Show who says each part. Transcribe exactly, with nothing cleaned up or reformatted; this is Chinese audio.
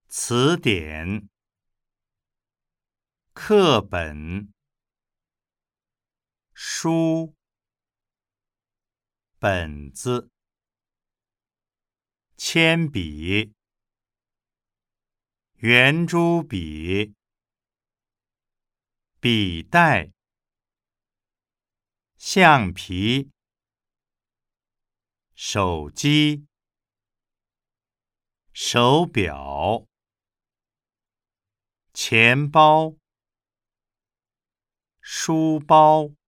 Speaker 1: 词典、课本、书、本子、铅笔、圆珠笔、笔袋、橡皮、手机、手表、钱包、书包。